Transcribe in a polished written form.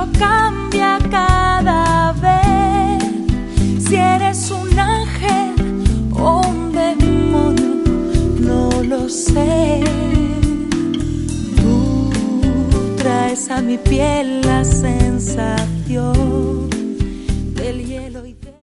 cambia cada vez. Si eres un ángel o un demonio, no lo sé. Tú traes a mi piel la sensación del hielo.